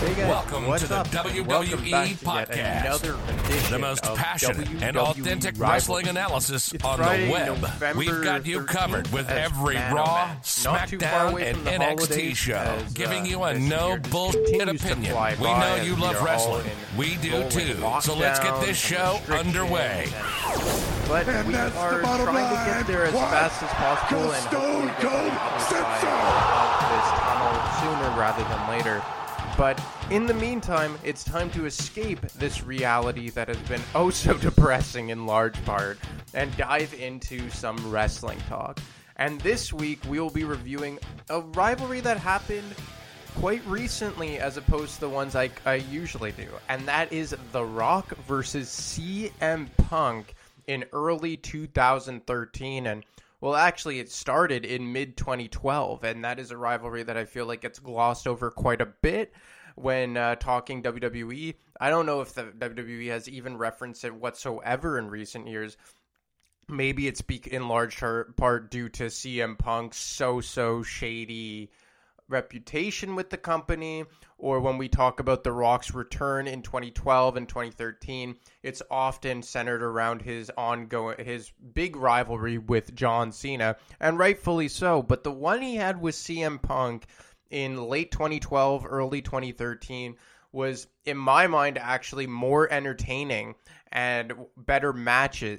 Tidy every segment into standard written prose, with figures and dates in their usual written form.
Hey guys, Welcome what's to the up? WWE Welcome back to yet Podcast. another edition The most of passionate WWE and authentic Rivalry. wrestling analysis It's on Friday, the web. November We've got you 13th covered with as every Man Raw, Match. Not too far SmackDown, away and from the NXT holidays show, as, giving you a this no year just bullshit continues to opinion. fly We by know as you we love are all wrestling. in We do rolling too. So let's get this lockdowns show and underway. restrictions But And we that's are the bottom trying to line. get there as What? fast as possible and hopefully Stone get to the Cold other said side so. of this tunnel sooner rather than later. But in the meantime, it's time to escape this reality that has been oh so depressing in large part and dive into some wrestling talk. And this week, we will be reviewing a rivalry that happened quite recently as opposed to the ones I usually do. And that is The Rock versus CM Punk in early 2013. And well, actually, it started in mid-2012, and that is a rivalry that I feel like gets glossed over quite a bit when talking WWE. I don't know if the WWE has even referenced it whatsoever in recent years. Maybe it's in large part due to CM Punk's so shady reputation with the company, or when we talk about The Rock's return in 2012 and 2013, it's often centered around his big rivalry with John Cena, and rightfully so. But the one he had with CM Punk in late 2012, early 2013 was, in my mind, actually more entertaining and better matches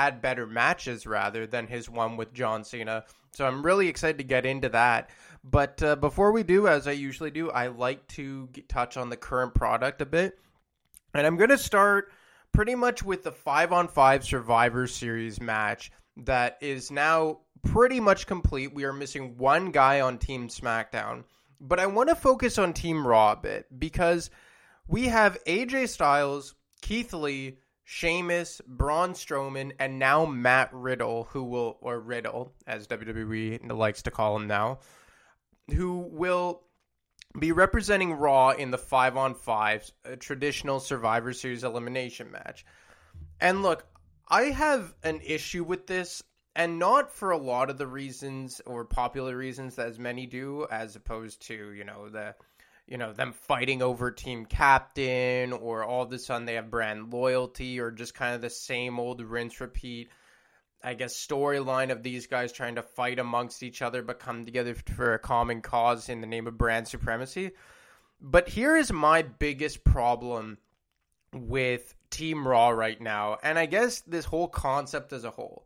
rather than his one with John Cena. So I'm really excited to get into that. But before we do, as I usually do, I like to touch on the current product a bit. And I'm going to start pretty much with the 5-on-5 Survivor Series match that is now pretty much complete. We are missing one guy on Team SmackDown. But I want to focus on Team Raw a bit because we have AJ Styles, Keith Lee, Sheamus, Braun Strowman, and now Matt Riddle, or Riddle, as WWE likes to call him now, who will be representing Raw in the 5-on-5 traditional Survivor Series elimination match. And look, I have an issue with this, and not for a lot of the reasons or popular reasons as many do, as opposed to, them fighting over team captain, or all of a sudden they have brand loyalty, or just kind of the same old rinse repeat, I guess, storyline of these guys trying to fight amongst each other but come together for a common cause in the name of brand supremacy. But here is my biggest problem with Team Raw right now, and I guess this whole concept as a whole.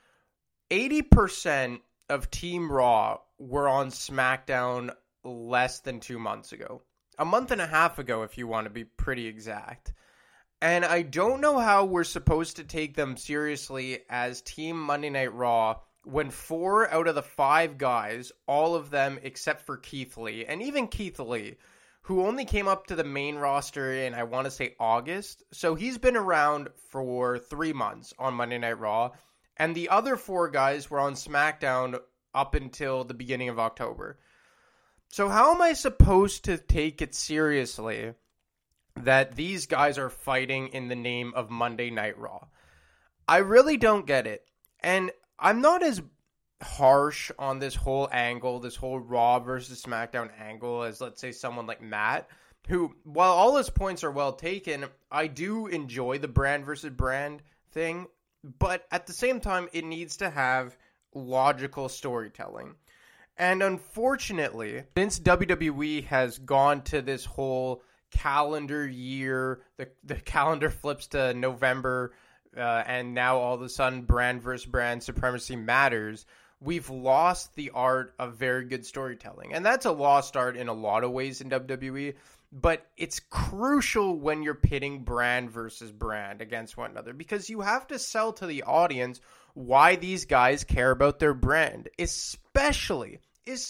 80% of Team Raw were on SmackDown less than 2 months ago. A month and a half ago, if you want to be pretty exact. And I don't know how we're supposed to take them seriously as Team Monday Night Raw when 4 out of the 5 guys, all of them except for Keith Lee, and even Keith Lee, who only came up to the main roster in, I want to say, August. So he's been around for 3 months on Monday Night Raw. And the other 4 guys were on SmackDown up until the beginning of October. So how am I supposed to take it seriously that these guys are fighting in the name of Monday Night Raw? I really don't get it. And I'm not as harsh on this whole angle, this whole Raw versus SmackDown angle, as, let's say, someone like Matt, who, while all his points are well taken, I do enjoy the brand versus brand thing. But at the same time, it needs to have logical storytelling. And unfortunately, since WWE has gone to this whole calendar year, the calendar flips to November, and now all of a sudden brand versus brand supremacy matters, we've lost the art of very good storytelling. And that's a lost art in a lot of ways in WWE. But it's crucial when you're pitting brand versus brand against one another, because you have to sell to the audience why these guys care about their brand, especially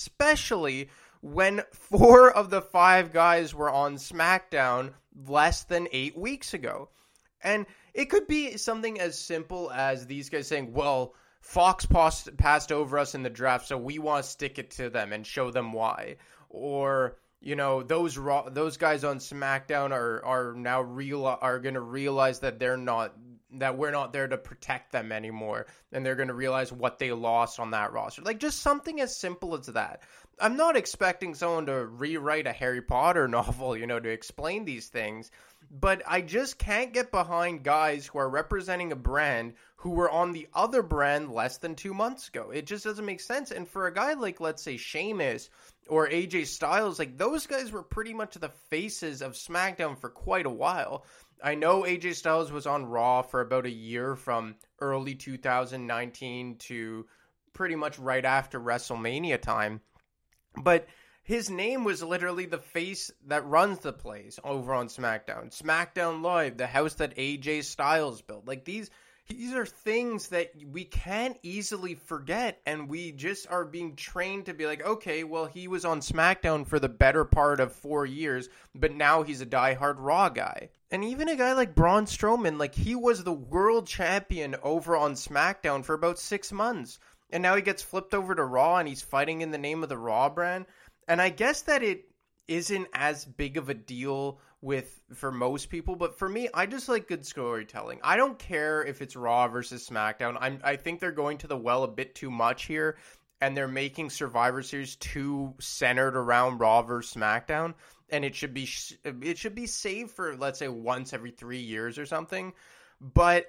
when 4 of the 5 guys were on SmackDown less than 8 weeks ago. And it could be something as simple as these guys saying, well, Fox passed over us in the draft, so we want to stick it to them and show them why. Or, those guys on SmackDown are now going to realize that we're not there to protect them anymore, and they're going to realize what they lost on that roster. Like, just something as simple as that. I'm not expecting someone to rewrite a Harry Potter novel, to explain these things, but I just can't get behind guys who are representing a brand who were on the other brand less than 2 months ago. It just doesn't make sense. And for a guy like, let's say, Sheamus or AJ Styles, like, those guys were pretty much the faces of SmackDown for quite a while. I know AJ Styles was on Raw for about a year from early 2019 to pretty much right after WrestleMania time. But his name was literally the face that runs the place over on SmackDown. SmackDown Live, the house that AJ Styles built. Like, these are things that we can't easily forget, and we just are being trained to be like, okay, well, he was on SmackDown for the better part of 4 years, but now he's a diehard Raw guy. And even a guy like Braun Strowman, like, he was the world champion over on SmackDown for about 6 months. And now he gets flipped over to Raw, and he's fighting in the name of the Raw brand. And I guess that it isn't as big of a deal for most people, but for me, I just like good storytelling. I don't care if it's Raw versus SmackDown. I think they're going to the well a bit too much here, and they're making Survivor Series too centered around Raw versus SmackDown, and it should be saved for, let's say, once every 3 years or something. But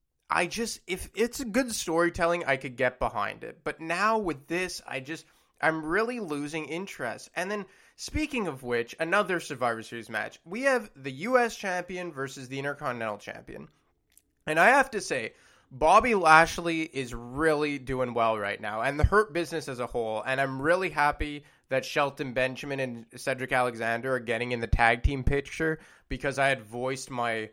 if it's a good storytelling, I could get behind it. But now with this, I'm really losing interest. And then, speaking of which, another Survivor Series match. We have the U.S. champion versus the Intercontinental champion. And I have to say, Bobby Lashley is really doing well right now, and the Hurt Business as a whole. And I'm really happy that Shelton Benjamin and Cedric Alexander are getting in the tag team picture, because I had voiced my,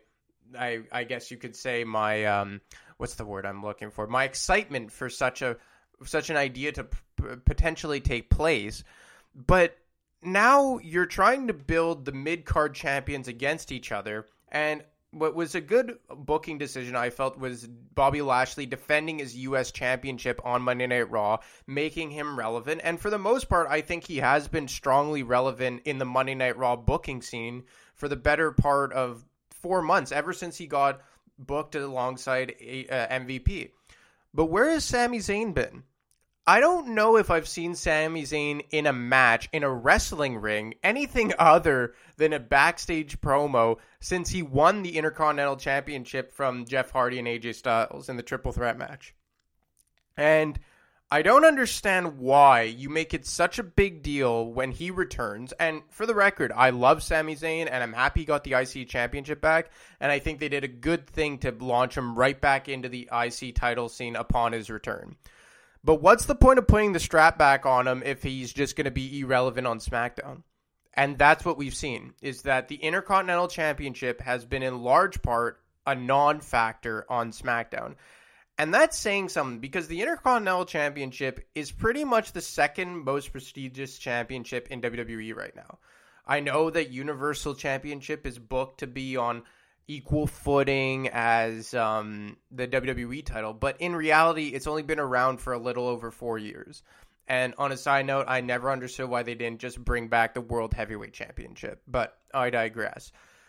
I guess you could say my, what's the word I'm looking for? My excitement for such an idea to potentially take place. But now you're trying to build the mid-card champions against each other, and what was a good booking decision, I felt, was Bobby Lashley defending his U.S. championship on Monday Night Raw, making him relevant. And for the most part, I think he has been strongly relevant in the Monday Night Raw booking scene for the better part of 4 months, ever since he got booked alongside MVP. But where has Sami Zayn been? I don't know if I've seen Sami Zayn in a match, in a wrestling ring, anything other than a backstage promo since he won the Intercontinental Championship from Jeff Hardy and AJ Styles in the Triple Threat match. And I don't understand why you make it such a big deal when he returns. And for the record, I love Sami Zayn, and I'm happy he got the IC Championship back. And I think they did a good thing to launch him right back into the IC title scene upon his return. But what's the point of putting the strap back on him if he's just going to be irrelevant on SmackDown? And that's what we've seen, is that the Intercontinental Championship has been in large part a non-factor on SmackDown. And that's saying something, because the Intercontinental Championship is pretty much the second most prestigious championship in WWE right now. I know that Universal Championship is booked to be on equal footing as the WWE title, but in reality, it's only been around for a little over 4 years. And on a side note, I never understood why they didn't just bring back the World Heavyweight Championship, but I digress.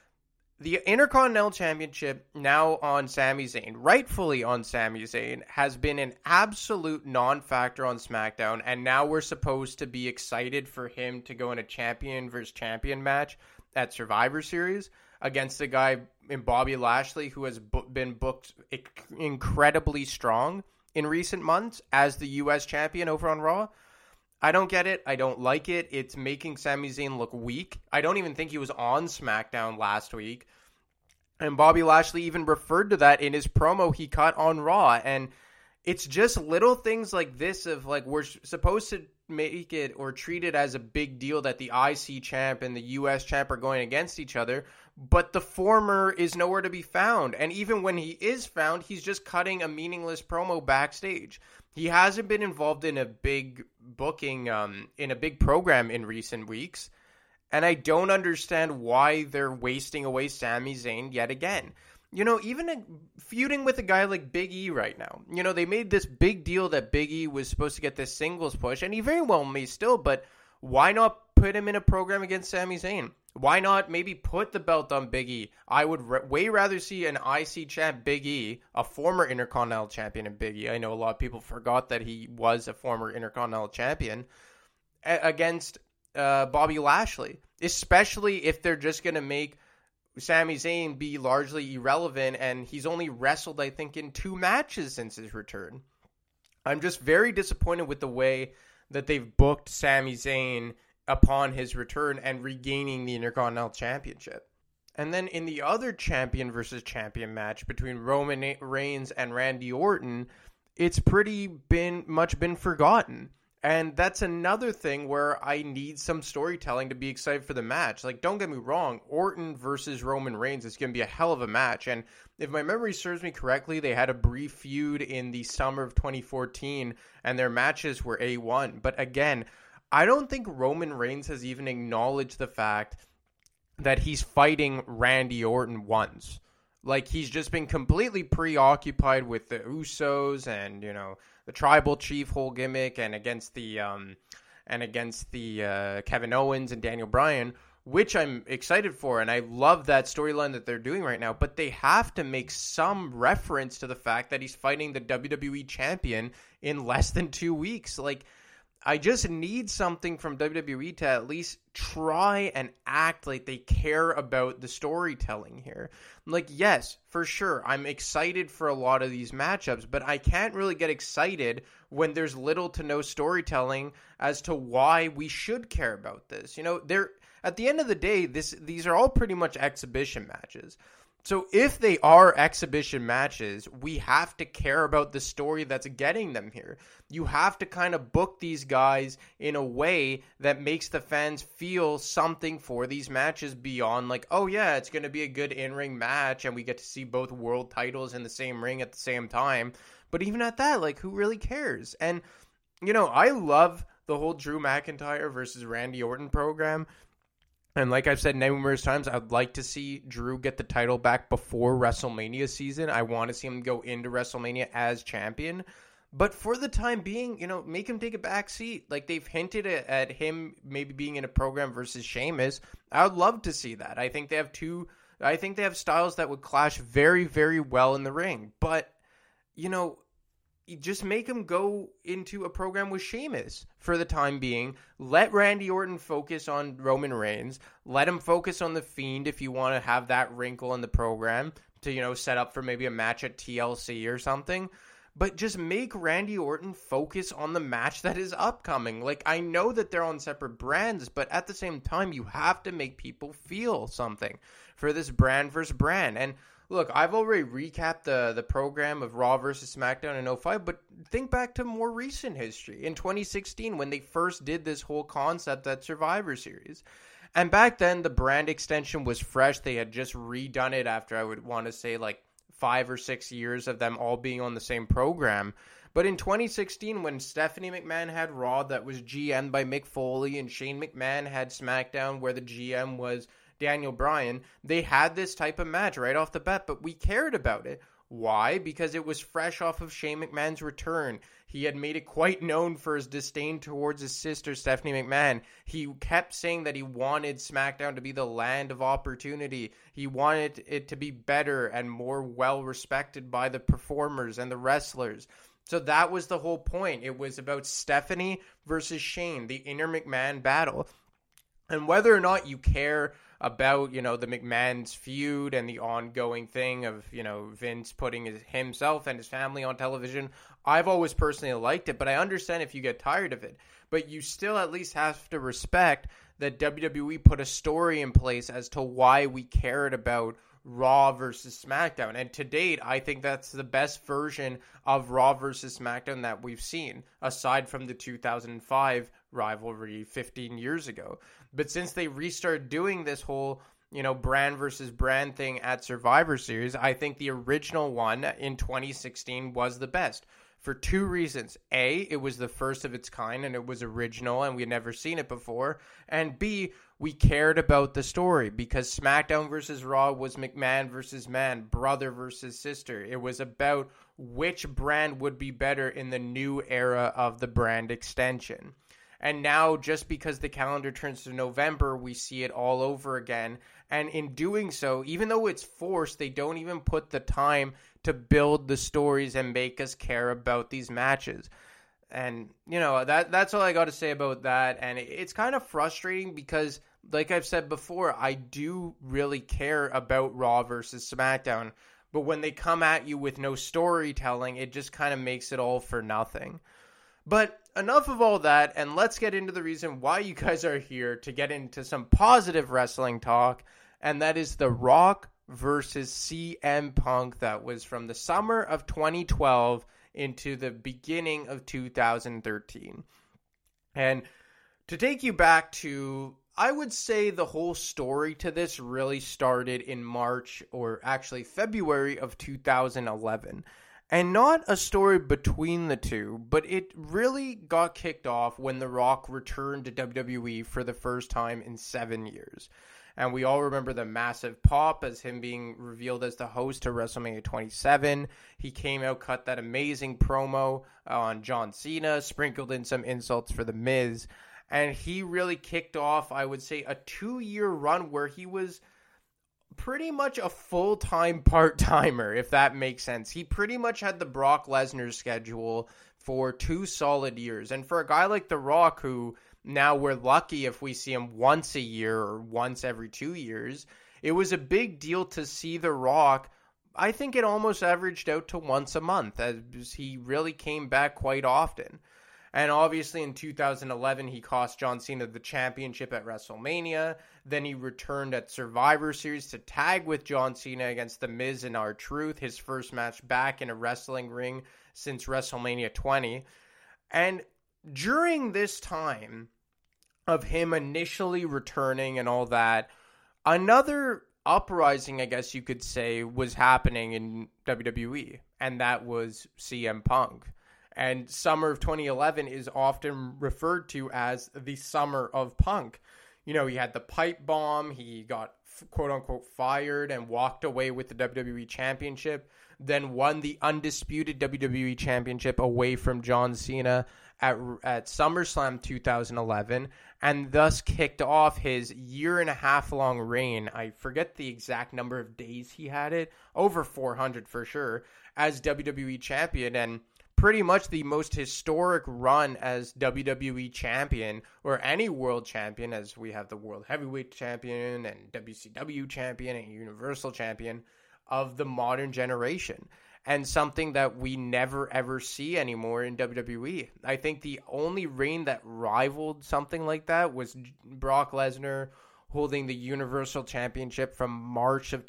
The Intercontinental Championship, now on Sami Zayn, rightfully on Sami Zayn, has been an absolute non-factor on SmackDown, and now we're supposed to be excited for him to go in a champion versus champion match at Survivor Series against a guy in Bobby Lashley who has been booked incredibly strong in recent months as the U.S. champion over on Raw. I don't get it. I don't like it. It's making Sami Zayn look weak. I don't even think he was on SmackDown last week. And Bobby Lashley even referred to that in his promo he cut on Raw. And it's just little things like this of, like, we're supposed to make it or treat it as a big deal that the IC champ and the US champ are going against each other, but the former is nowhere to be found. And even when he is found, he's just cutting a meaningless promo backstage. He hasn't been involved in a big booking, in a big program in recent weeks. And I don't understand why they're wasting away Sami Zayn yet again. You know, even feuding with a guy like Big E right now. You know, they made this big deal that Big E was supposed to get this singles push, and he very well may still, but why not put him in a program against Sami Zayn? Why not maybe put the belt on Big E? I would way rather see an IC champ Big E, a former Intercontinental champion in Big E. I know a lot of people forgot that he was a former Intercontinental champion. against Bobby Lashley, especially if they're just going to make Sami Zayn be largely irrelevant, and he's only wrestled, I think, in 2 matches since his return. I'm just very disappointed with the way that they've booked Sami Zayn upon his return and regaining the Intercontinental Championship. And then in the other champion versus champion match between Roman Reigns and Randy Orton, it's much been forgotten. And that's another thing where I need some storytelling to be excited for the match. Like, don't get me wrong, Orton versus Roman Reigns is going to be a hell of a match. And if my memory serves me correctly, they had a brief feud in the summer of 2014, and their matches were A1. But again, I don't think Roman Reigns has even acknowledged the fact that he's fighting Randy Orton once. Like, he's just been completely preoccupied with the Usos and, the tribal chief whole gimmick and against the Kevin Owens and Daniel Bryan, which I'm excited for, and I love that storyline that they're doing right now. But they have to make some reference to the fact that he's fighting the WWE champion in less than 2 weeks. Like, I just need something from WWE to at least try and act like they care about the storytelling here. Like, yes, for sure, I'm excited for a lot of these matchups, but I can't really get excited when there's little to no storytelling as to why we should care about this. At the end of the day, these are all pretty much exhibition matches. So if they are exhibition matches, we have to care about the story that's getting them here. You have to kind of book these guys in a way that makes the fans feel something for these matches beyond like, oh yeah, it's going to be a good in-ring match and we get to see both world titles in the same ring at the same time. But even at that, like, who really cares? And, I love the whole Drew McIntyre versus Randy Orton program. And like I've said numerous times, I'd like to see Drew get the title back before WrestleMania season. I want to see him go into WrestleMania as champion. But for the time being, make him take a back seat. Like, they've hinted at him maybe being in a program versus Sheamus. I would love to see that. I think they have styles that would clash very, very well in the ring. But, you just make him go into a program with Sheamus for the time being. Let Randy Orton focus on Roman Reigns. Let him focus on The Fiend if you want to have that wrinkle in the program to, set up for maybe a match at TLC or something. But just make Randy Orton focus on the match that is upcoming. Like, I know that they're on separate brands, but at the same time, you have to make people feel something for this brand versus brand. And look, I've already recapped the program of Raw versus SmackDown in 2005, but think back to more recent history. In 2016, when they first did this whole concept at Survivor Series. And back then, the brand extension was fresh. They had just redone it after, I would want to say, like 5 or 6 years of them all being on the same program. But in 2016, when Stephanie McMahon had Raw that was GM'd by Mick Foley and Shane McMahon had SmackDown where the GM was Daniel Bryan, they had this type of match right off the bat, but we cared about it. Why? Because it was fresh off of Shane McMahon's return. He had made it quite known for his disdain towards his sister, Stephanie McMahon. He kept saying that he wanted SmackDown to be the land of opportunity. He wanted it to be better and more well-respected by the performers and the wrestlers. So that was the whole point. It was about Stephanie versus Shane, the inner McMahon battle. And whether or not you care about, the McMahon's feud and the ongoing thing of, Vince putting himself and his family on television, I've always personally liked it, but I understand if you get tired of it. But you still at least have to respect that WWE put a story in place as to why we cared about Raw versus SmackDown. And to date, I think that's the best version of Raw versus SmackDown that we've seen, aside from the 2005 rivalry 15 years ago. But since they restarted doing this whole, brand versus brand thing at Survivor Series, I think the original one in 2016 was the best. For 2 reasons. A, it was the first of its kind and it was original and we had never seen it before. And B, we cared about the story because SmackDown versus Raw was McMahon versus man, brother versus sister. It was about which brand would be better in the new era of the brand extension. And now, just because the calendar turns to November, we see it all over again. And in doing so, even though it's forced, they don't even put the time to build the stories and make us care about these matches. And, that's all I got to say about that. And it's kind of frustrating because, like I've said before, I do really care about Raw versus SmackDown. But when they come at you with no storytelling, it just kind of makes it all for nothing. But enough of all that, and let's get into the reason why you guys are here, to get into some positive wrestling talk, and that is The Rock versus CM Punk. That was from the summer of 2012 into the beginning of 2013. And to take you back to, I would say the whole story to this really started in March, or actually February of 2011. And not a story between the two, but it really got kicked off when The Rock returned to WWE for the first time in 7 years. And we all remember the massive pop as him being revealed as the host to WrestleMania 27. He came out, cut that amazing promo on John Cena, sprinkled in some insults for The Miz. And he really kicked off, I would say, a 2-year run where he was pretty much a full-time part-timer, if that makes sense. He pretty much had the Brock Lesnar schedule for 2 solid years. And for a guy like The Rock, who now we're lucky if we see him once a year or once every 2 years, it was a big deal to see The Rock. I think it almost averaged out to once a month, as he really came back quite often. And obviously in 2011, he cost John Cena the championship at WrestleMania. Then he returned at Survivor Series to tag with John Cena against The Miz and R-Truth, his first match back in a wrestling ring since WrestleMania 20. And during this time of him initially returning and all that, another uprising, I guess you could say, was happening in WWE, and that was CM Punk. And summer of 2011 is often referred to as the summer of Punk. He had the pipe bomb. He got quote-unquote fired and walked away with the WWE Championship, then won the undisputed WWE Championship away from John Cena at SummerSlam 2011, and thus kicked off his 1.5-year-long reign. I forget the exact number of days he had it, over 400 for sure, as WWE Champion, and pretty much the most historic run as WWE Champion, or any World Champion, as we have the World Heavyweight Champion and WCW Champion and Universal Champion of the modern generation, and something that we never ever see anymore in WWE. I think the only reign that rivaled something like that was Brock Lesnar holding the Universal Championship from March of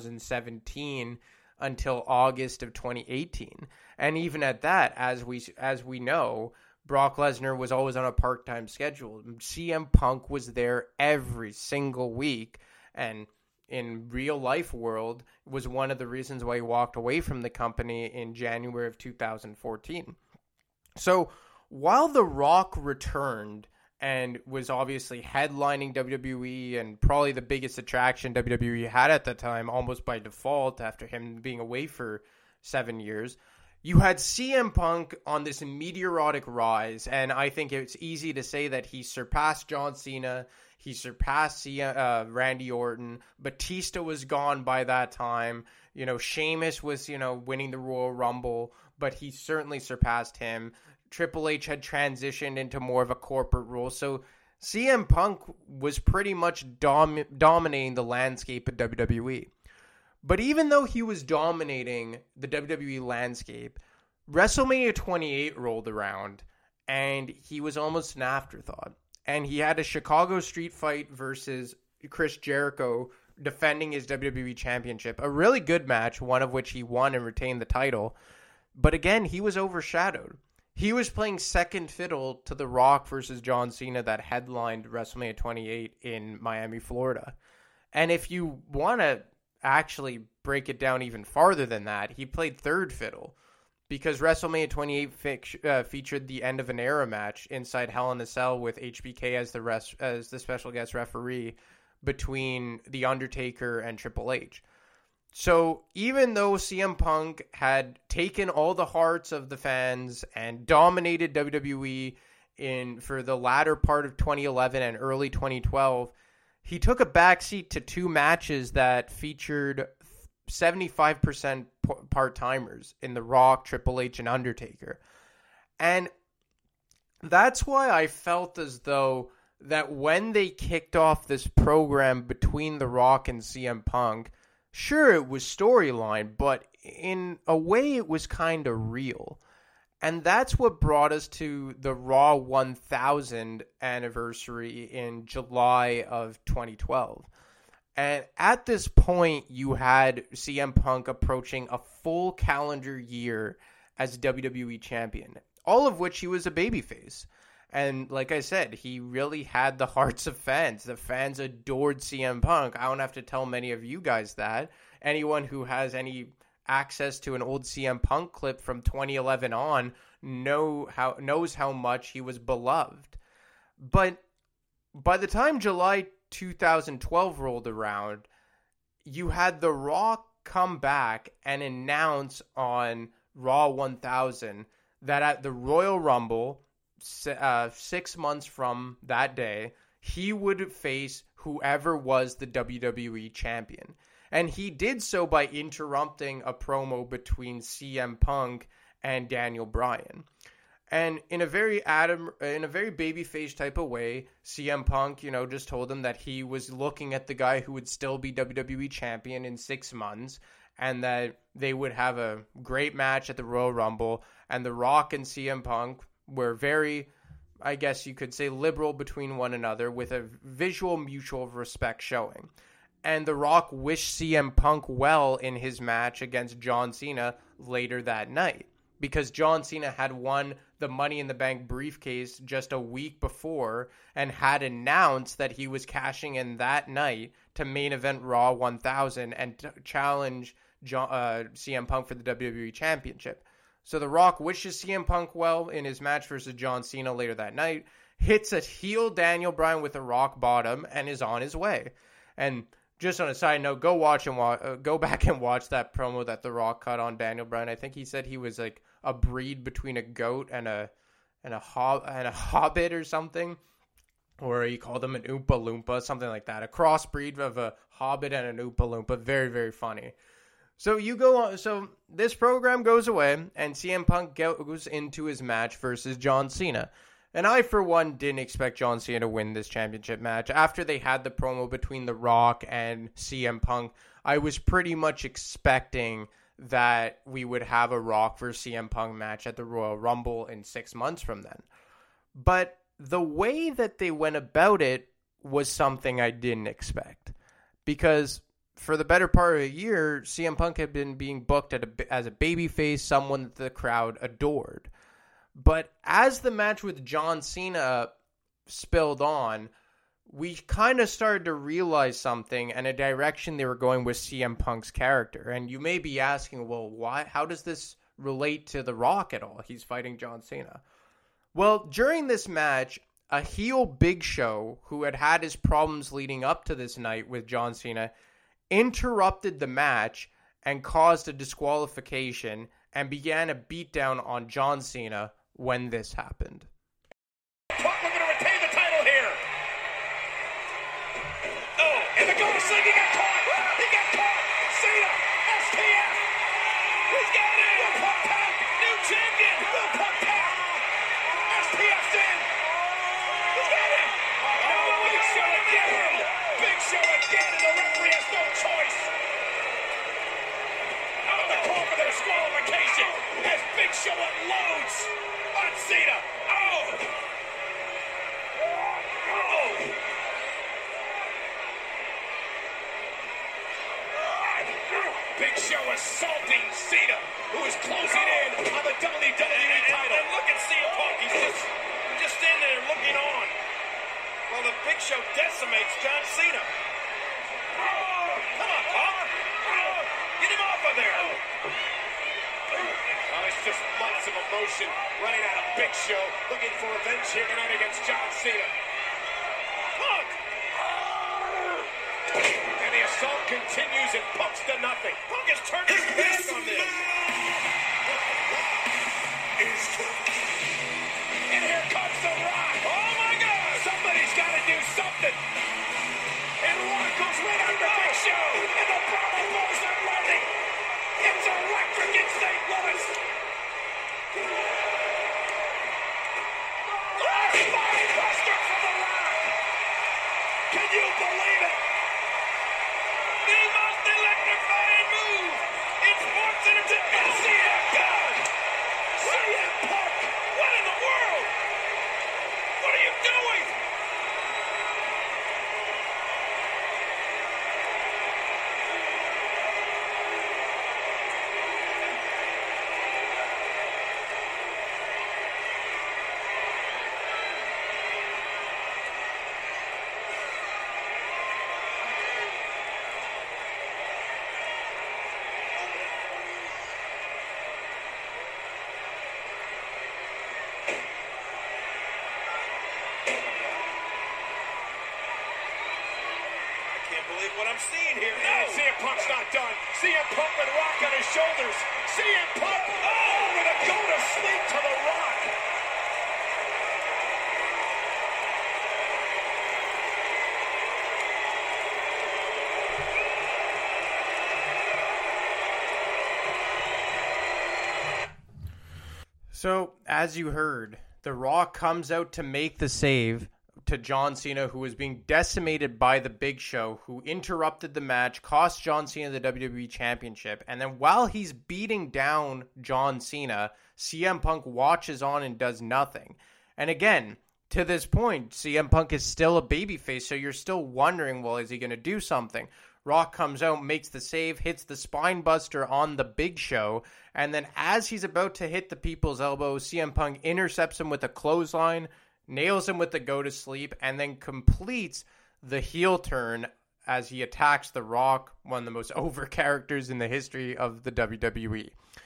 2017 until August of 2018. And even at that, as we know, Brock Lesnar was always on a part-time schedule. CM Punk was there every single week, and in real life world was one of the reasons why he walked away from the company in January of 2014. So while The Rock returned and was obviously headlining WWE and probably the biggest attraction WWE had at the time, almost by default after him being away for 7 years, you had CM Punk on this meteoric rise, and I think it's easy to say that he surpassed John Cena, he surpassed Randy Orton, Batista was gone by that time, Sheamus was, winning the Royal Rumble, but he certainly surpassed him. Triple H had transitioned into more of a corporate role, so CM Punk was pretty much dominating the landscape of WWE. But even though he was dominating the WWE landscape, WrestleMania 28 rolled around, and he was almost an afterthought. And he had a Chicago street fight versus Chris Jericho defending his WWE Championship. A really good match, one of which he won and retained the title. But again, he was overshadowed. He was playing second fiddle to The Rock versus John Cena that headlined WrestleMania 28 in Miami, Florida. And if you want to actually break it down even farther than that, he played third fiddle, because WrestleMania 28 featured the end of an era match inside Hell in a Cell with HBK as the special guest referee between The Undertaker and Triple H. So even though CM Punk had taken all the hearts of the fans and dominated WWE for the latter part of 2011 and early 2012, he took a backseat to 2 matches that featured 75% part-timers in The Rock, Triple H, and Undertaker. And That's why I felt as though that when they kicked off this program between The Rock and CM Punk, sure, it was storyline, but in a way it was kind of real. And that's what brought us to the Raw 1000 anniversary in July of 2012. And at this point, you had CM Punk approaching a full calendar year as WWE champion, all of which he was a babyface. And like I said, he really had the hearts of fans. The fans adored CM Punk. I don't have to tell many of you guys that. Anyone who has any access to an old CM Punk clip from 2011 on knows how much he was beloved. But by the time July 2012 rolled around, you had The Rock come back and announce on Raw 1000 that at the Royal Rumble, 6 months from that day, he would face whoever was the WWE champion. And he did so by interrupting a promo between CM Punk and Daniel Bryan. And in a very babyface type of way, CM Punk, just told him that he was looking at the guy who would still be WWE champion in 6 months, and that they would have a great match at the Royal Rumble. And The Rock and CM Punk were very, I guess you could say, liberal between one another, with a visual mutual respect showing. And The Rock wished CM Punk well in his match against John Cena later that night, because John Cena had won the Money in the Bank briefcase just a week before and had announced that he was cashing in that night to main event Raw 1000 and challenge CM Punk for the WWE Championship. So The Rock wishes CM Punk well in his match versus John Cena later that night, hits a heel Daniel Bryan with a rock bottom, and is on his way. And just on a side note, go back and watch that promo that The Rock cut on Daniel Bryan. I think he said he was like a breed between a goat and a hobbit or something, or he called him an Oompa Loompa, something like that. A crossbreed of a hobbit and an Oompa Loompa. Very, very funny. So this program goes away, and CM Punk goes into his match versus John Cena. And I, for one, didn't expect John Cena to win this championship match. After they had the promo between The Rock and CM Punk, I was pretty much expecting that we would have a Rock versus CM Punk match at the Royal Rumble in 6 months from then. But the way that they went about it was something I didn't expect. Because for the better part of a year, CM Punk had been being booked as a babyface, someone that the crowd adored. But as the match with John Cena spilled on, we kind of started to realize something and a direction they were going with CM Punk's character. And you may be asking, well, why? How does this relate to The Rock at all? He's fighting John Cena. Well, during this match, a heel Big Show, who had his problems leading up to this night with John Cena, interrupted the match and caused a disqualification and began a beatdown on John Cena when this happened. Punk looking to retain the title here. Oh, and the goal to sling, he got caught. He got caught. Cena, STF. He's got it. Will Punk tap. New champion. Will Punk tap. STF's in. He's got it. Oh, Big Show again. Big Show again, and the referee has no choice. Out of the call for the disqualification as Big Show unloads on Cena. Oh! Oh! Big Show assaulting Cena, who is closing in on the WWE title. And look at CM Punk. He's just standing there looking on while the Big Show decimates John Cena. Come on, Punk. Get him off of there. Oh, it's just months of emotion running out of Big Show, looking for revenge here tonight against John Cena. Punk! And the assault continues, and Punk's done nothing. Punk has turned his back on this. And here comes The Rock. Oh, my God! Somebody's got to do something. And Rock goes right under Big Show. And the Bravo Bulls are running. It's electric in St. Louis. seeing here? No. CM Punk's not done. CM Punk with Rock on his shoulders. CM Punk, gonna go to sleep to the Rock. So, as you heard, The Rock comes out to make the save to John Cena, who was being decimated by the Big Show, who interrupted the match, cost John Cena the WWE Championship. And then while he's beating down John Cena, CM Punk watches on and does nothing. And again, to this point, CM Punk is still a babyface, so you're still wondering, well, is he going to do something? Rock comes out, makes the save, hits the spine buster on the Big Show, and then as he's about to hit the people's elbow, CM Punk intercepts him with a clothesline, nails him with the go to sleep, and then completes the heel turn as he attacks The Rock, one of the most over characters in the history of the WWE.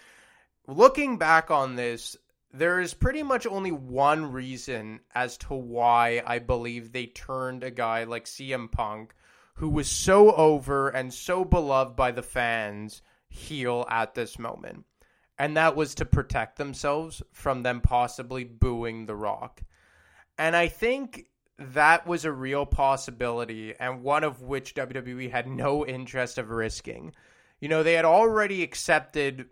Looking back on this, there is pretty much only one reason as to why I believe they turned a guy like CM Punk, who was so over and so beloved by the fans, heel at this moment. And that was to protect themselves from them possibly booing The Rock. And I think that was a real possibility, and one of which WWE had no interest of risking. You know, they had already accepted,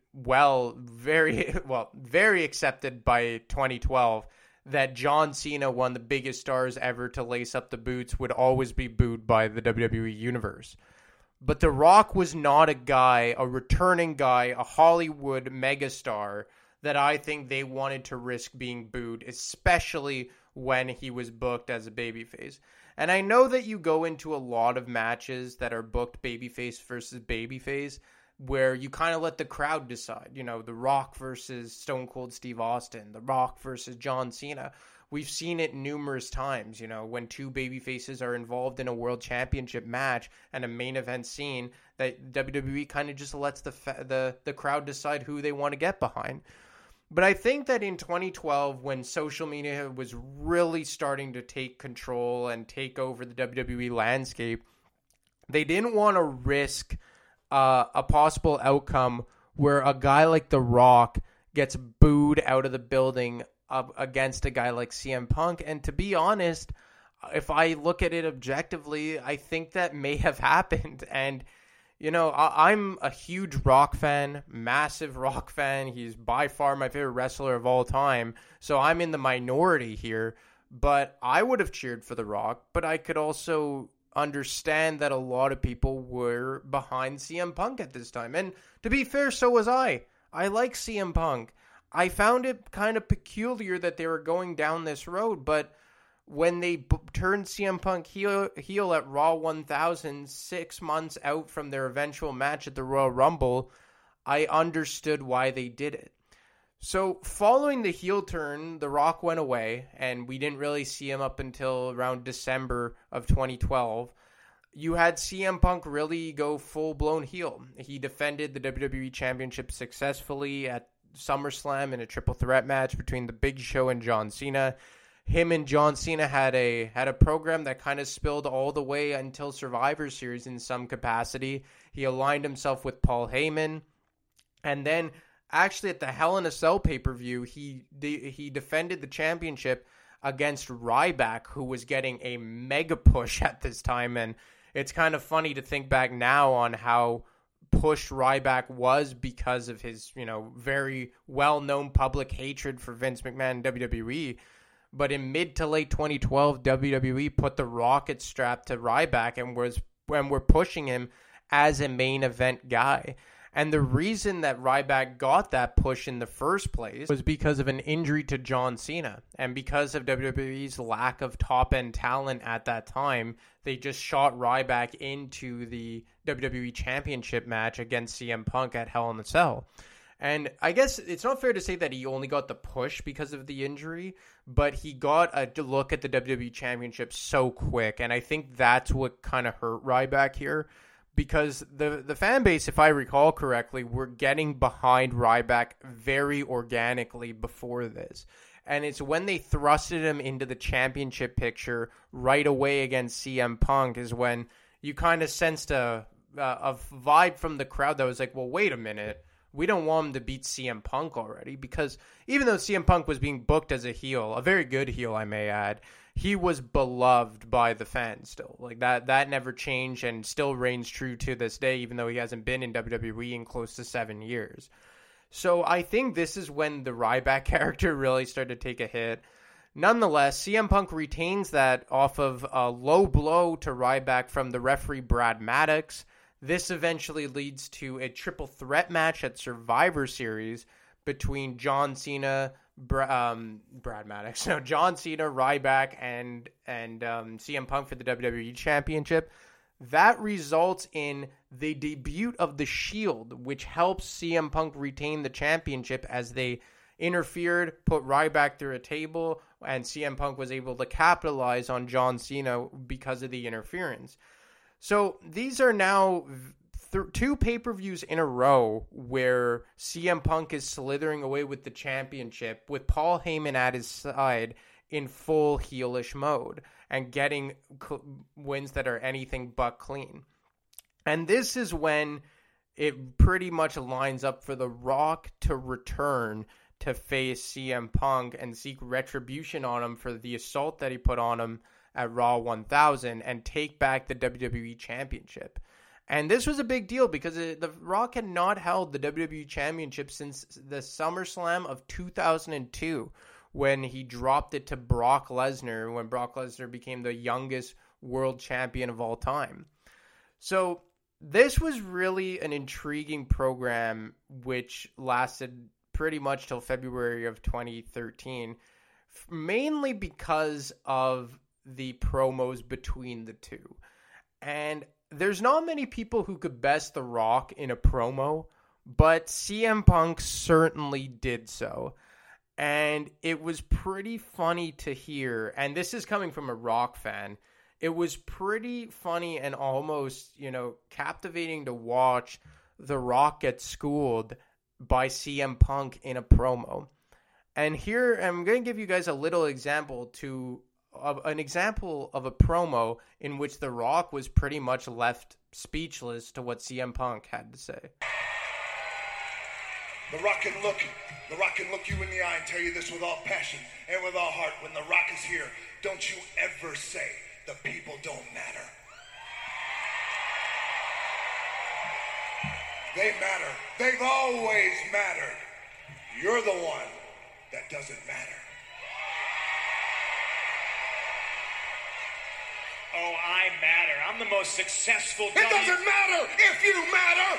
very accepted by 2012, that John Cena, one of the biggest stars ever to lace up the boots, would always be booed by the WWE Universe. But The Rock was not a guy, a returning guy, a Hollywood megastar that I think they wanted to risk being booed, especially when he was booked as a babyface. And I know that you go into a lot of matches that are booked babyface versus babyface, where you kind of let the crowd decide. You know, The Rock versus Stone Cold Steve Austin, The Rock versus John Cena. We've seen it numerous times, you know, when two babyfaces are involved in a world championship match and a main event scene, that WWE kind of just lets the crowd decide who they want to get behind. But I think that in 2012, when social media was really starting to take control and take over the WWE landscape, they didn't want to risk a possible outcome where a guy like The Rock gets booed out of the building against a guy like CM Punk. And to be honest, if I look at it objectively, I think that may have happened. And, you know, I'm a huge Rock fan, massive Rock fan. He's by far my favorite wrestler of all time. So I'm in the minority here. But I would have cheered for The Rock. But I could also understand that a lot of people were behind CM Punk at this time. And to be fair, so was I. I like CM Punk. I found it kind of peculiar that they were going down this road, but when they turned CM Punk heel at Raw 1000, 6 months out from their eventual match at the Royal Rumble, I understood why they did it. So following the heel turn, The Rock went away, and we didn't really see him up until around December of 2012. You had CM Punk really go full-blown heel. He defended the WWE Championship successfully at SummerSlam in a triple threat match between the Big Show and John Cena. Him and John Cena had a program that kind of spilled all the way until Survivor Series in some capacity. He aligned himself with Paul Heyman, and then actually at the Hell in a Cell pay-per-view, he defended the championship against Ryback, who was getting a mega push at this time. And it's kind of funny to think back now on how pushed Ryback was because of his, you know, very well-known public hatred for Vince McMahon and WWE. But in mid to late 2012, WWE put the rocket strap to Ryback and were pushing him as a main event guy. And the reason that Ryback got that push in the first place was because of an injury to John Cena. And because of WWE's lack of top-end talent at that time, they just shot Ryback into the WWE Championship match against CM Punk at Hell in a Cell. And I guess it's not fair to say that he only got the push because of the injury, but he got a look at the WWE Championship so quick. And I think that's what kind of hurt Ryback here. Because the fan base, if I recall correctly, were getting behind Ryback very organically before this. And it's when they thrusted him into the championship picture right away against CM Punk is when, you kind of sensed a vibe from the crowd that was like, well, wait a minute. We don't want him to beat CM Punk already, because even though CM Punk was being booked as a heel, a very good heel, I may add, he was beloved by the fans still. Like that never changed and still reigns true to this day, even though he hasn't been in WWE in close to 7 years. So I think this is when the Ryback character really started to take a hit. Nonetheless, CM Punk retains that off of a low blow to Ryback from the referee Brad Maddox. This eventually leads to a triple threat match at Survivor Series between John Cena, John Cena, Ryback, and CM Punk for the WWE Championship. That results in the debut of The Shield, which helps CM Punk retain the championship as they interfered, put Ryback through a table, and CM Punk was able to capitalize on John Cena because of the interference. So these are now two pay-per-views in a row where CM Punk is slithering away with the championship with Paul Heyman at his side in full heelish mode and getting wins that are anything but clean. And this is when it pretty much lines up for The Rock to return to face CM Punk and seek retribution on him for the assault that he put on him at Raw 1000 and take back the WWE Championship. And this was a big deal because The Rock had not held the WWE Championship since the SummerSlam of 2002 when he dropped it to Brock Lesnar, when Brock Lesnar became the youngest world champion of all time. So this was really an intriguing program which lasted pretty much till February of 2013, mainly because of the promos between the two. And there's not many people who could best The Rock in a promo, but CM Punk certainly did so. And it was pretty funny to hear, and this is coming from a Rock fan, it was pretty funny and almost, captivating to watch The Rock get schooled by CM Punk in a promo. And here, I'm going to give you guys a little example an example of a promo in which The Rock was pretty much left speechless to what CM Punk had to say. The Rock can look you in the eye and tell you this with all passion and with all heart. When The Rock is here, don't you ever say the people don't matter. They matter. They've always mattered. You're the one that doesn't matter. Oh, I matter. I'm the most successful. It doesn't matter if you matter.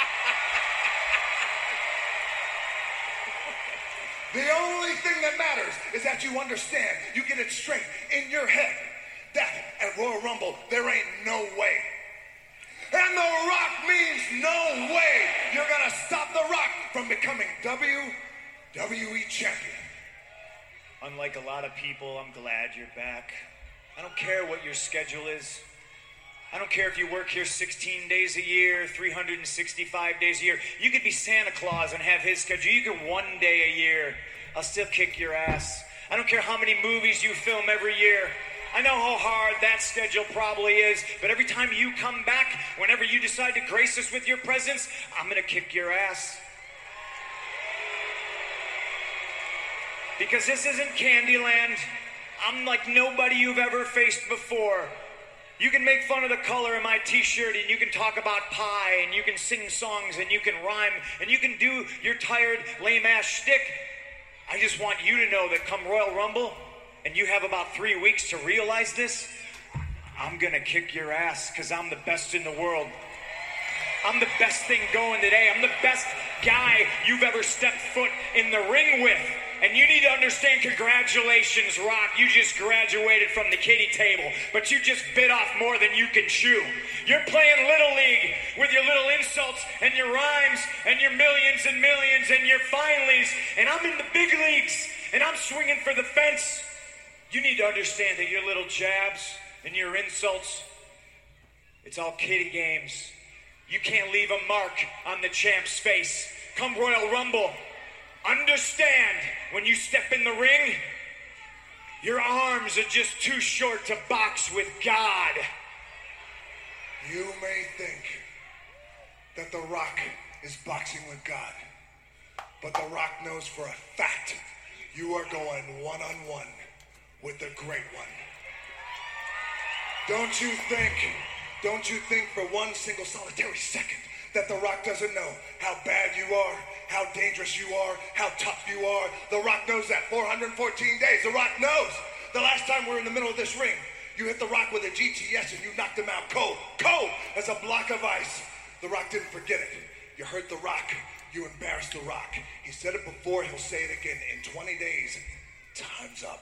The only thing that matters is that you understand. You get it straight in your head that at Royal Rumble, there ain't no way. And The Rock means no way you're going to stop The Rock from becoming WWE champion. Unlike a lot of people, I'm glad you're back. I don't care what your schedule is. I don't care if you work here 16 days a year, 365 days a year. You could be Santa Claus and have his schedule. You could 1 day a year. I'll still kick your ass. I don't care how many movies you film every year. I know how hard that schedule probably is, but every time you come back, whenever you decide to grace us with your presence, I'm going to kick your ass. Because this isn't Candyland. I'm like nobody you've ever faced before. You can make fun of the color of my t-shirt, and you can talk about pie, and you can sing songs, and you can rhyme, and you can do your tired, lame-ass shtick. I just want you to know that come Royal Rumble, and you have about 3 weeks to realize this, I'm gonna kick your ass, because I'm the best in the world. I'm the best thing going today. I'm the best guy you've ever stepped foot in the ring with. And you need to understand, congratulations, Rock. You just graduated from the kiddie table, but you just bit off more than you can chew. You're playing Little League with your little insults and your rhymes and your millions and millions and your finallys, and I'm in the big leagues, and I'm swinging for the fence. You need to understand that your little jabs and your insults, it's all kiddie games. You can't leave a mark on the champ's face. Come Royal Rumble, understand, when you step in the ring, your arms are just too short to box with God. You may think that The Rock is boxing with God, but The Rock knows for a fact you are going one-on-one with the Great One. Don't you think for one single solitary second that The Rock doesn't know how bad you are, how dangerous you are, how tough you are? The Rock knows that. 414 days, The Rock knows. The last time we were in the middle of this ring, you hit The Rock with a GTS and you knocked him out cold as a block of ice. The Rock didn't forget it. You hurt The Rock. You embarrassed The Rock. He said it before, he'll say it again. In 20 days, time's up.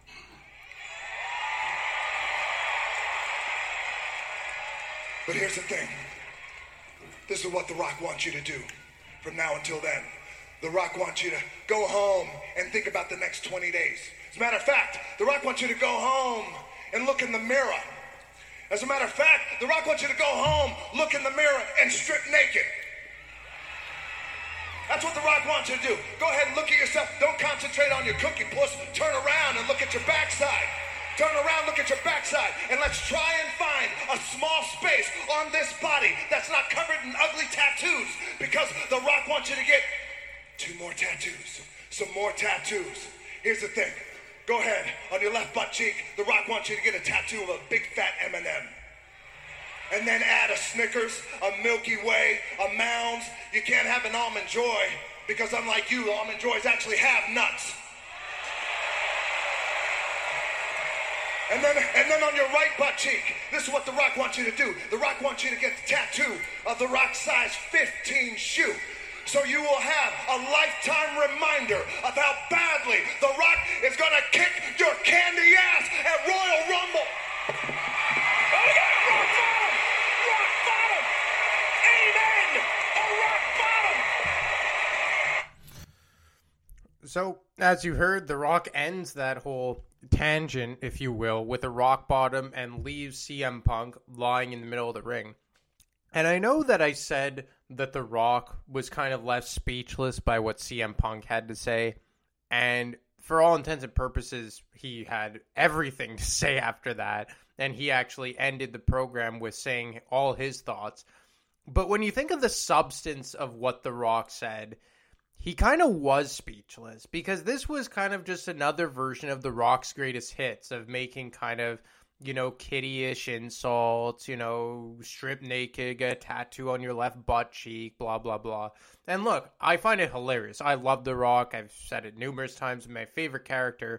But here's the thing. This is what The Rock wants you to do from now until then. The Rock wants you to go home and think about the next 20 days. As a matter of fact, The Rock wants you to go home and look in the mirror. As a matter of fact, The Rock wants you to go home, look in the mirror, and strip naked. That's what The Rock wants you to do. Go ahead and look at yourself. Don't concentrate on your cookie puss. Turn around and look at your backside. Turn around, look at your backside, and let's try and find a small space on this body that's not covered in ugly tattoos, because The Rock wants you to get 2 more tattoos, some more tattoos. Here's the thing. Go ahead, on your left butt cheek, The Rock wants you to get a tattoo of a big fat M&M. And then add a Snickers, a Milky Way, a Mounds. You can't have an Almond Joy, because unlike you, Almond Joys actually have nuts. And then on your right butt cheek, this is what The Rock wants you to do. The Rock wants you to get the tattoo of The Rock size 15 shoe. So you will have a lifetime reminder of how badly The Rock is going to kick your candy ass at Royal Rumble. Oh, yeah, rock bottom! Rock bottom! Amen! A rock bottom! So, as you heard, The Rock ends that whole tangent, if you will, with a rock bottom and leaves CM Punk lying in the middle of the ring. And I know that I said that The Rock was kind of left speechless by what CM Punk had to say, and for all intents and purposes, he had everything to say after that, and he actually ended the program with saying all his thoughts. But when you think of the substance of what The Rock said, he kind of was speechless, because this was kind of just another version of The Rock's greatest hits, of making kind of, kiddie-ish insults, strip naked, get a tattoo on your left butt cheek, blah, blah, blah. And look, I find it hilarious. I love The Rock. I've said it numerous times, my favorite character.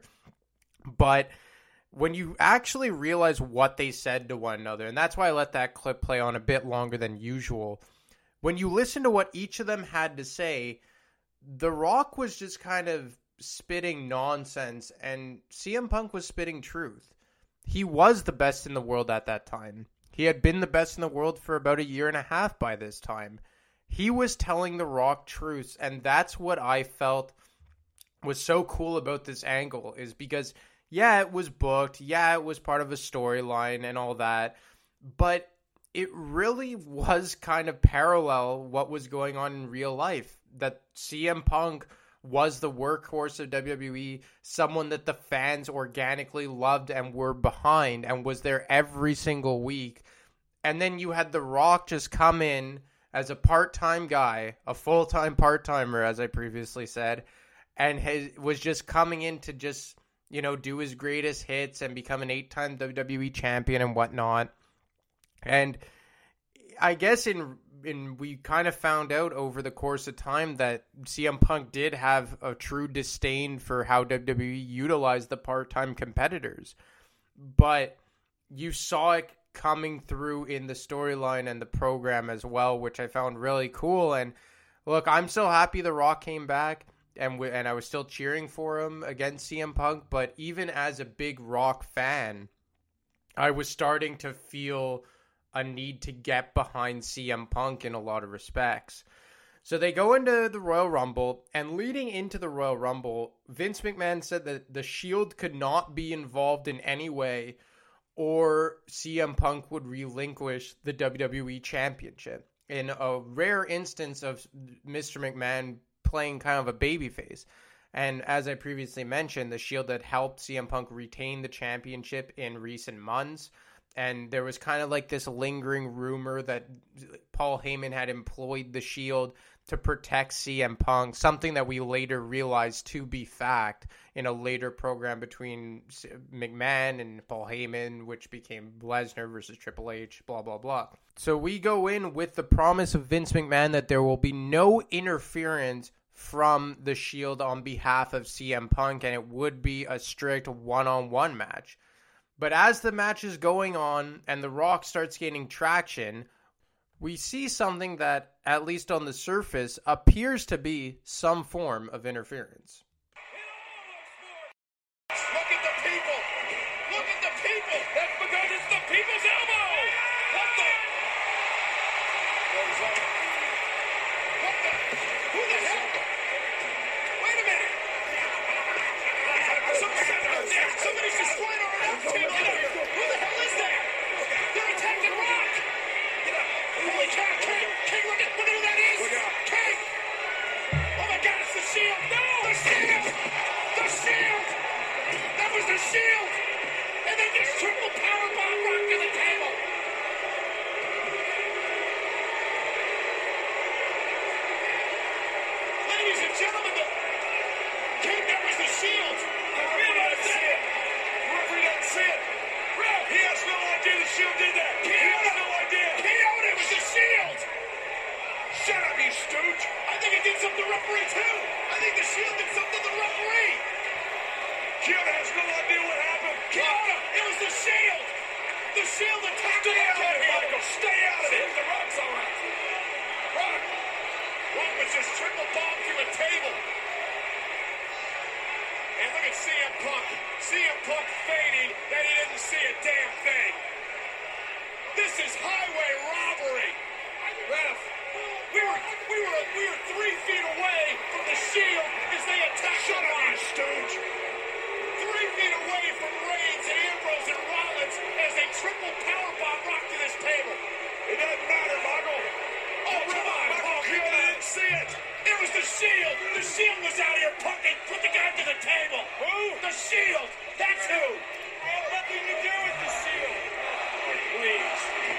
But when you actually realize what they said to one another, and that's why I let that clip play on a bit longer than usual, when you listen to what each of them had to say, The Rock was just kind of spitting nonsense, and CM Punk was spitting truth. He was the best in the world at that time. He had been the best in the world for about 1.5 years by this time. He was telling The Rock truths, and that's what I felt was so cool about this angle, is because, yeah, it was booked, yeah, it was part of a storyline and all that, but it really was kind of parallel what was going on in real life. That CM Punk was the workhorse of WWE, someone that the fans organically loved and were behind and was there every single week. And then you had The Rock just come in as a part-time guy, a full-time part-timer, as I previously said, and was just coming in to just, do his greatest hits and become an 8-time WWE champion and whatnot. And I guess we kind of found out over the course of time that CM Punk did have a true disdain for how WWE utilized the part-time competitors. But you saw it coming through in the storyline and the program as well, which I found really cool. And look, I'm so happy The Rock came back, and I was still cheering for him against CM Punk. But even as a big Rock fan, I was starting to feel a need to get behind CM Punk in a lot of respects. So they go into the Royal Rumble, and leading into the Royal Rumble, Vince McMahon said that the Shield could not be involved in any way, or CM Punk would relinquish the WWE Championship, in a rare instance of Mr. McMahon playing kind of a babyface. And as I previously mentioned, the Shield had helped CM Punk retain the championship in recent months. and there was kind of like this lingering rumor that Paul Heyman had employed the Shield to protect CM Punk, something that we later realized to be fact in a later program between McMahon and Paul Heyman, which became Lesnar versus Triple H, blah, blah, blah. So we go in with the promise of Vince McMahon that there will be no interference from the Shield on behalf of CM Punk, and it would be a strict one-on-one match. But as the match is going on and The Rock starts gaining traction, we see something that, at least on the surface, appears to be some form of interference. Look at the people! Look at the people! That's because it's the people's elbow! What the? What the? Who the hell? Wait a minute! Somebody's destroying our announce table! Who the hell is that? They're attacking Rock! Holy cow! King, look at who that is! King! Oh my God, it's the Shield! No! The Shield! The Shield! That was the Shield! And they just triple powerbomb Rock to the table! Ladies and gentlemen, King, that was the Shield! Referee doesn't see it! Referee doesn't see it! Ref, he has no idea the Shield did that! He has no idea! It was the Shield! Shut up, you stooge! I think it did something to the referee, too! I think the Shield did something to the referee! Kiota has no idea what happened! Kiota! It was the Shield! The Shield attacked him! Stay out of it, Michael! Stay out of it! The Rock's all right! Rock was just triple bombed through a table! And look at CM Punk! CM Punk feigning that he didn't see a damn thing! This is highway robbery! Ref, we were 3 feet away from the Shield as they attacked. Shut up, you stooge! 3 feet away from Reigns and Ambrose and Rollins as they triple powerbomb Rock to this table. It doesn't matter, Michael. Oh, come on, Paul! You didn't see it! It was the Shield! The Shield was out here punking, put the guy to the table! Who? The Shield! That's who! I have nothing to do with the Shield! Oh, please.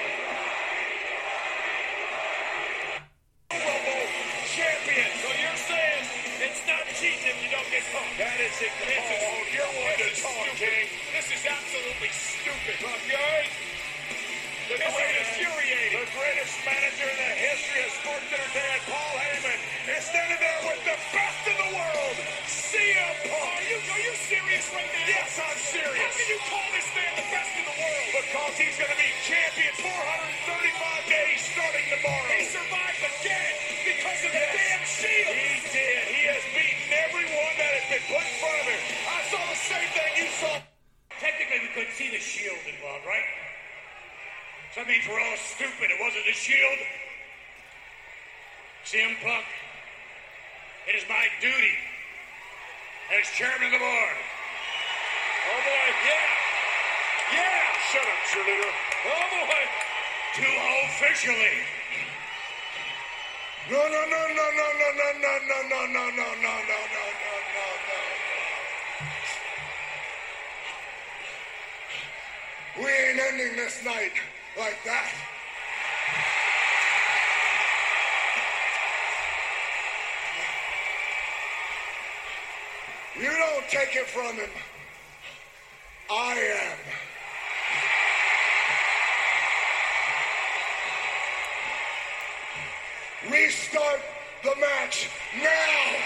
Champion! So you're saying it's not cheating if you don't get caught? That is it. You're one to talk, King. This is absolutely stupid. Okay? The greatest manager in the history of sports entertainment, Paul Heyman, is standing there with the best in the world, CM Punk. Are you serious right now? Yes, I'm serious. How can you call this man the best in the world? Because he's going to be champion 435 days starting tomorrow. He survived again because of the damn Shield. He did. He has beaten everyone that has been put in front of him. I saw the same thing you saw. Technically, we couldn't see the Shield involved, right? So that means we're all stupid. It wasn't the Shield. CM Punk, it is my duty as chairman of the board. Oh boy, yeah. Shut up, cheerleader. Oh boy. To officially. No. We ain't ending this night like that. You don't take it from him. I am. Restart the match now.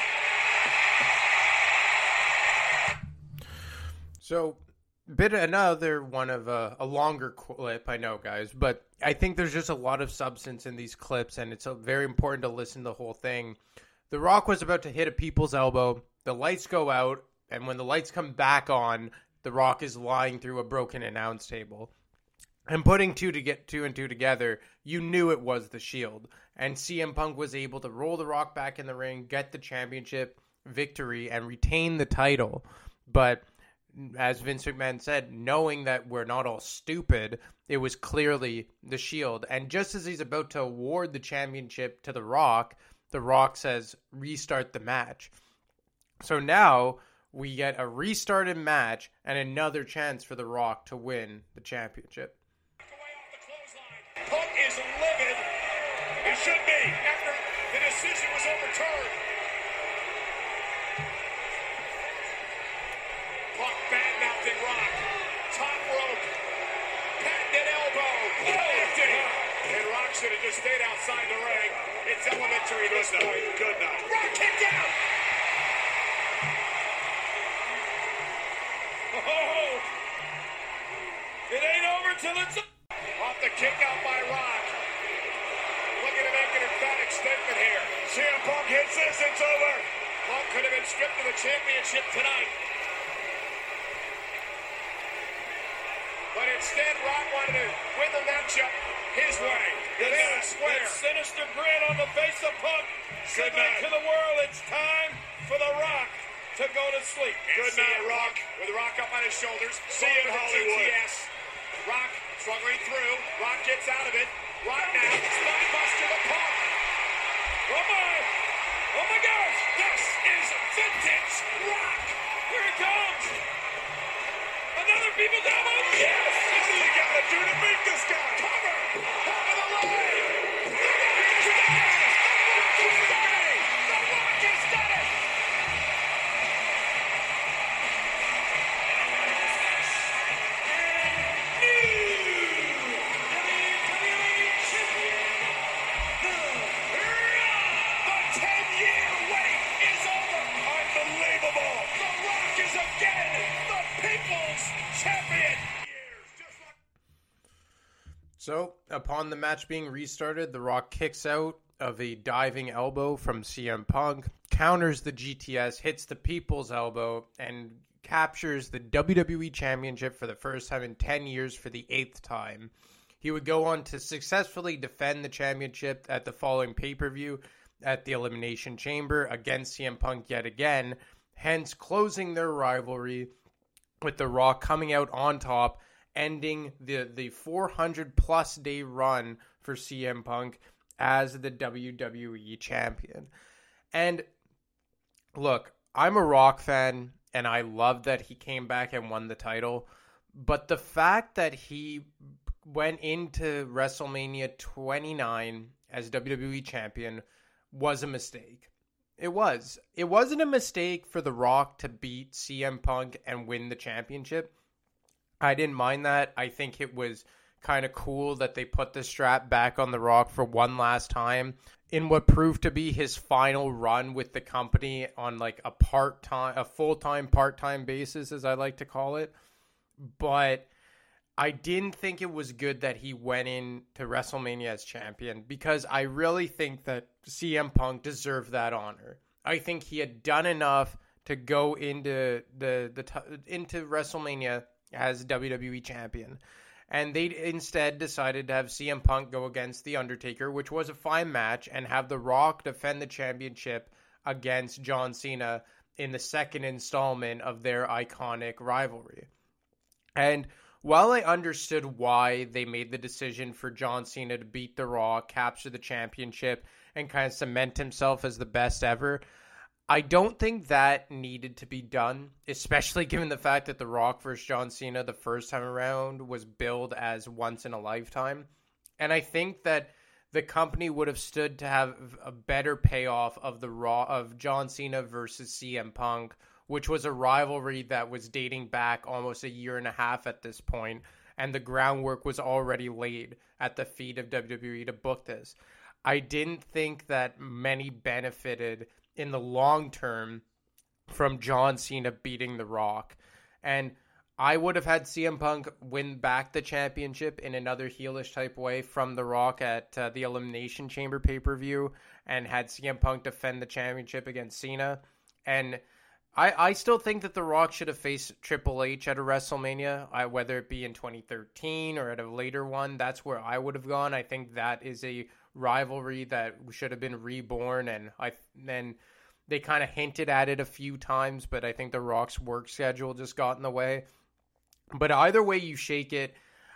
So, another one of a longer clip, I know, guys, but I think there's just a lot of substance in these clips, and it's very important to listen to the whole thing. The Rock was about to hit a people's elbow. The lights go out, and when the lights come back on, The Rock is lying through a broken announce table. And putting two and two together, you knew it was the Shield. And CM Punk was able to roll The Rock back in the ring, get the championship victory, and retain the title. But as Vince McMahon said, knowing that we're not all stupid, it was clearly the Shield. And just as he's about to award the championship to The Rock says, restart the match. So now we get a restarted match and another chance for The Rock to win the championship. should be after the decision was overturned. Punk bad-mouthing Rock. Top rope. Patented elbow. Connected. And Rock should have just stayed outside the ring. It's elementary at this point. Good night. Rock kicked out. Oh! It ain't over till it's off the kick out by Rock. Looking to make an emphatic statement here. CM Punk hits this, it's over. Punk could have been stripped of the championship tonight. But instead, Rock wanted to win the matchup his way. That sinister grin on the face of Punk. Signaling to the world, it's time for The Rock to go to sleep. Good night, Rock. With Rock up on his shoulders. See you in Hollywood. GTS. Rock struggling through. Rock gets out of it. Rock now. Spinebuster to Punk. Oh my! Oh my gosh! This is vintage Rock. Here it comes. Another people down. Yes! What do you gotta do to beat this guy? Cover! Over the line! The Rock has done it! The Rock has done it! The 10-year wait is over! Unbelievable! The Rock is again the People's Champion! So, upon the match being restarted, The Rock kicks out of a diving elbow from CM Punk, counters the GTS, hits the People's Elbow, and captures the WWE Championship for the first time in 10 years for the 8th time. He would go on to successfully defend the championship at the following pay-per-view at the Elimination Chamber against CM Punk yet again, hence closing their rivalry with The Rock coming out on top, ending the 400-plus day run for CM Punk as the WWE Champion. And look, I'm a Rock fan, and I love that he came back and won the title, but the fact that he went into WrestleMania 29 as WWE Champion was a mistake. It was. It wasn't a mistake for The Rock to beat CM Punk and win the championship. I didn't mind that. I think it was kind of cool that they put the strap back on The Rock for one last time in what proved to be his final run with the company on like a full-time, part-time basis, as I like to call it. But I didn't think it was good that he went into WrestleMania as champion, because I really think that CM Punk deserved that honor. I think he had done enough to go into into WrestleMania as WWE Champion. And they instead decided to have CM Punk go against The Undertaker, which was a fine match, and have The Rock defend the championship against John Cena in the second installment of their iconic rivalry. And while I understood why they made the decision for John Cena to beat The Rock, capture the championship, and kind of cement himself as the best ever, I don't think that needed to be done, especially given the fact that The Rock versus John Cena the first time around was billed as once in a lifetime. And I think that the company would have stood to have a better payoff of John Cena versus CM Punk, which was a rivalry that was dating back almost a year and a half at this point, and the groundwork was already laid at the feet of WWE to book this. I didn't think that many benefited in the long term from John Cena beating The Rock. And I would have had CM Punk win back the championship in another heelish type way from The Rock at the Elimination Chamber pay-per-view, and had CM Punk defend the championship against Cena. And I still think that The Rock should have faced Triple H at a WrestleMania, whether it be in 2013 or at a later one. That's where I would have gone. I think that is a rivalry that should have been reborn, and then they kind of hinted at it a few times, but I think The Rock's work schedule just got in the way. But either way you shake it,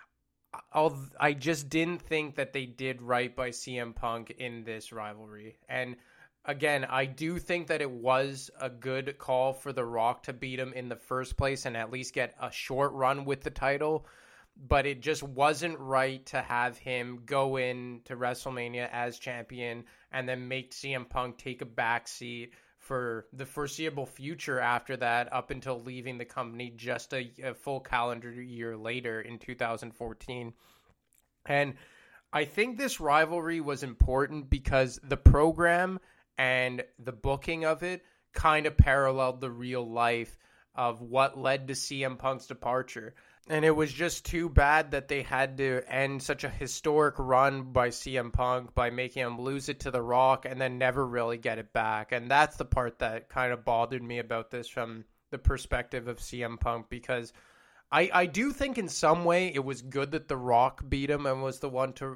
I just didn't think that they did right by CM Punk in this rivalry. And again, I do think that it was a good call for The Rock to beat him in the first place and at least get a short run with the title. but it just wasn't right to have him go in to WrestleMania as champion and then make CM Punk take a backseat for the foreseeable future after that, up until leaving the company just a full calendar year later in 2014. And I think this rivalry was important because the program and the booking of it kind of paralleled the real life of what led to CM Punk's departure. And it was just too bad that they had to end such a historic run by CM Punk by making him lose it to The Rock and then never really get it back. And that's the part that kind of bothered me about this from the perspective of CM Punk, because I do think in some way it was good that The Rock beat him and was the one to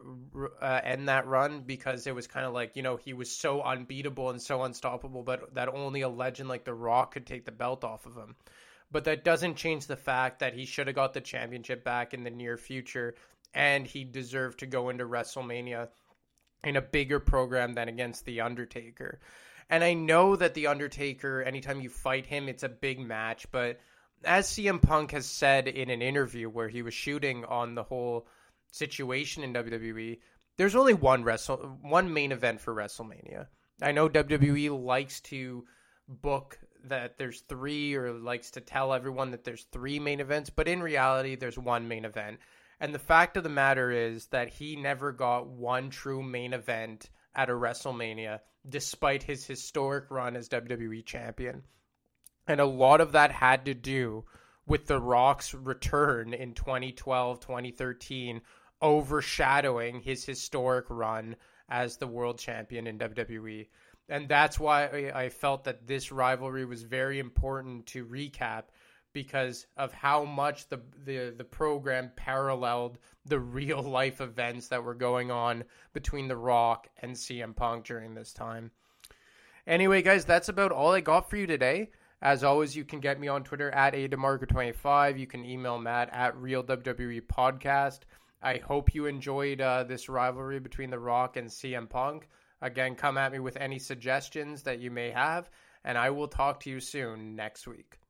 end that run, because it was kind of like, he was so unbeatable and so unstoppable, but that only a legend like The Rock could take the belt off of him. But that doesn't change the fact that he should have got the championship back in the near future, and he deserved to go into WrestleMania in a bigger program than against The Undertaker. And I know that The Undertaker, anytime you fight him, it's a big match, but as CM Punk has said in an interview where he was shooting on the whole situation in WWE, there's only one main event for WrestleMania. I know WWE likes to book that there's three, or likes to tell everyone that there's three main events, but in reality there's one main event. And the fact of the matter is that he never got one true main event at a WrestleMania despite his historic run as WWE champion. And a lot of that had to do with The Rock's return in 2012, 2013, overshadowing his historic run as the world champion in WWE. And that's why I felt that this rivalry was very important to recap, because of how much the program paralleled the real life events that were going on between The Rock and CM Punk during this time. Anyway, guys, that's about all I got for you today. As always, you can get me on Twitter at @DeMarco25. You can email Matt at RealWWEPodcast. I hope you enjoyed this rivalry between The Rock and CM Punk. Again, come at me with any suggestions that you may have, and I will talk to you soon next week.